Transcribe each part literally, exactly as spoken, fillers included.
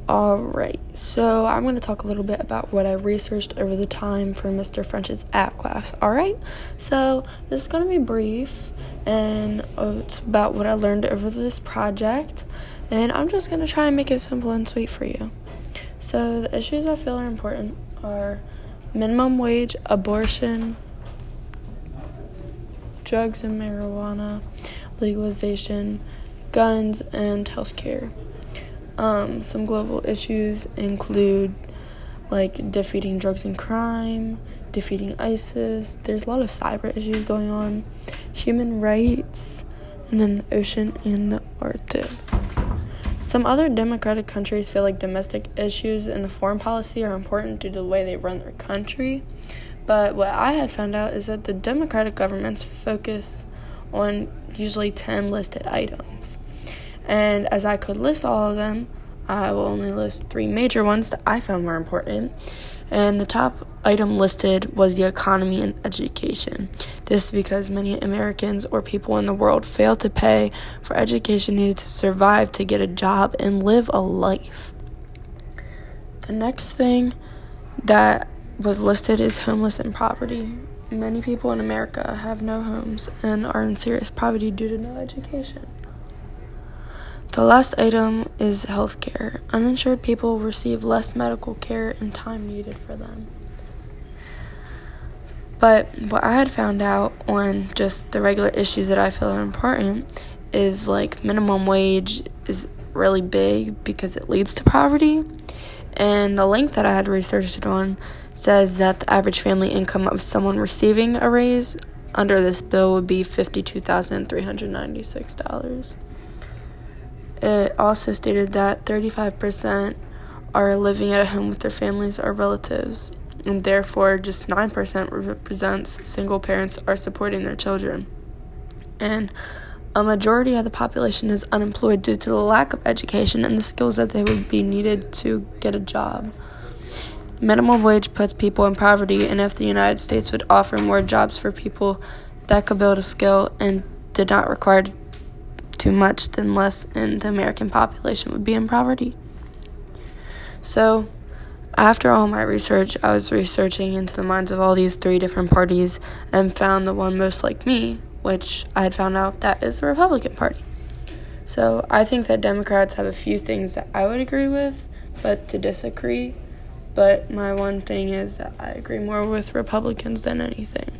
Alright, so I'm going to talk a little bit about what I researched over the time for Mister French's A P class. Alright, so this is going to be brief, and uh, it's about what I learned over this project, and I'm just going to try and make it simple and sweet for you. So the issues I feel are important are minimum wage, abortion, drugs and marijuana, legalization, guns, and healthcare. Um, some global issues include, like, defeating drugs and crime, defeating ISIS. There's a lot of cyber issues going on, human rights, and then the ocean and the Arctic. Some other democratic countries feel like domestic issues in the foreign policy are important due to the way they run their country. But what I have found out is that the democratic governments focus on usually ten listed items. And as I could list all of them, I will only list three major ones that I found more important. And the top item listed was the economy and education. This is because many Americans or people in the world fail to pay for education needed to survive, to get a job, and live a life. The next thing that was listed is homeless and poverty. Many people in America have no homes and are in serious poverty due to no education. The last item is healthcare. Uninsured people receive less medical care and time needed for them. But what I had found out on just the regular issues that I feel are important is, like, minimum wage is really big because it leads to poverty. And the link that I had researched it on says that the average family income of someone receiving a raise under this bill would be fifty-two thousand three hundred ninety-six dollars. It also stated that thirty-five percent are living at a home with their families or relatives, and therefore just nine percent represents single parents are supporting their children. And a majority of the population is unemployed due to the lack of education and the skills that they would be needed to get a job. Minimum wage puts people in poverty, and if the United States would offer more jobs for people that could build a skill and did not require too much, then less in the American population would be in poverty. So, after all my research, I was researching into the minds of all these three different parties and found the one most like me, which I had found out that is the Republican Party. So, I think that Democrats have a few things that I would agree with, but to disagree. But my one thing is that I agree more with Republicans than anything.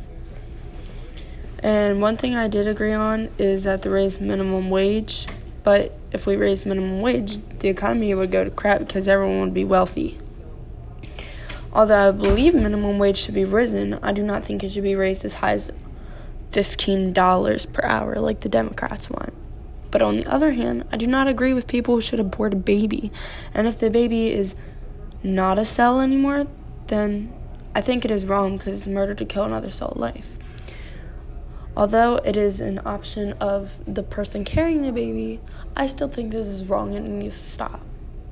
And one thing I did agree on is that to raise minimum wage, but if we raise minimum wage, the economy would go to crap because everyone would be wealthy. Although I believe minimum wage should be risen, I do not think it should be raised as high as fifteen dollars per hour like the Democrats want. But on the other hand, I do not agree with people who should abort a baby. And if the baby is not a cell anymore, then I think it is wrong because it's murder to kill another soul life. Although it is an option of the person carrying the baby, I still think this is wrong and it needs to stop.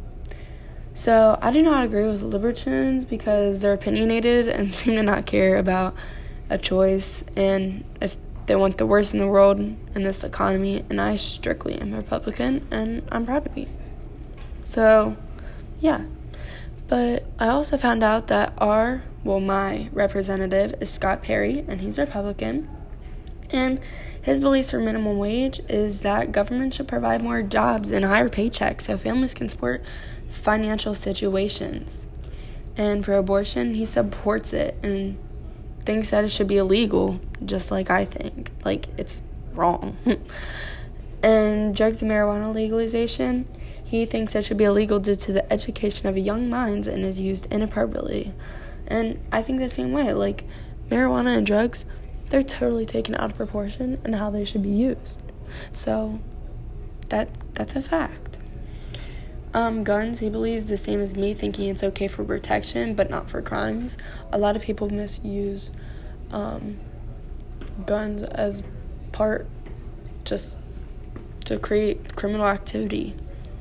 So I do not agree with libertarians because they're opinionated and seem to not care about a choice, and if they want the worst in the world in this economy, and I strictly am a Republican, and I'm proud to be. So, yeah. But I also found out that our, well, my representative is Scott Perry, and he's Republican. And his beliefs for minimum wage is that government should provide more jobs and higher paychecks so families can support financial situations. And for abortion, he supports it and thinks that it should be illegal, just like I think. Like, it's wrong. And drugs and marijuana legalization, he thinks it should be illegal due to the education of young minds and is used inappropriately. And I think the same way. Like, marijuana and drugs, they're totally taken out of proportion and how they should be used. So, that's, that's a fact. Um, guns, he believes the same as me, thinking it's okay for protection, but not for crimes. A lot of people misuse um, guns as part just to create criminal activity.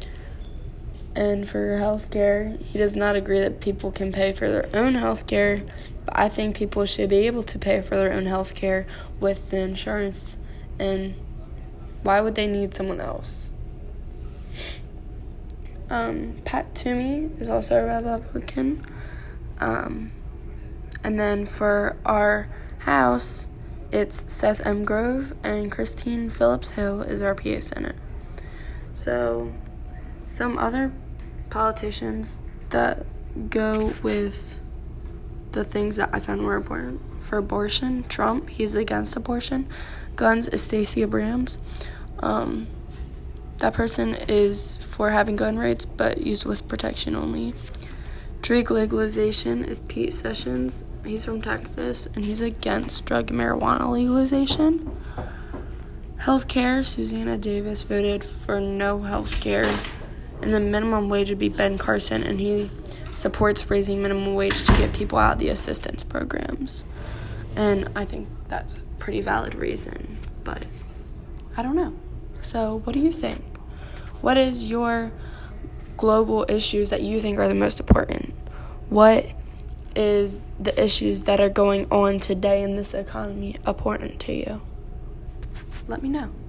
And for healthcare, he does not agree that people can pay for their own healthcare, but I think people should be able to pay for their own healthcare with the insurance, and why would they need someone else? Um, Pat Toomey is also a Republican. Um, and then for our House, it's Seth M. Grove and Christine Phillips Hill is our P A Senate. So, some other politicians that go with the things that I found more important. For abortion, Trump, he's against abortion. Guns is Stacey Abrams. Um, that person is for having gun rights, but used with protection only. Drug legalization is Pete Sessions. He's from Texas, and he's against drug and marijuana legalization. Healthcare, Susanna Davis voted for no healthcare. And the minimum wage would be Ben Carson, and he supports raising minimum wage to get people out of the assistance programs. And I think that's a pretty valid reason, but I don't know. So what do you think? What is your global issues that you think are the most important? What is the issues that are going on today in this economy important to you? Let me know.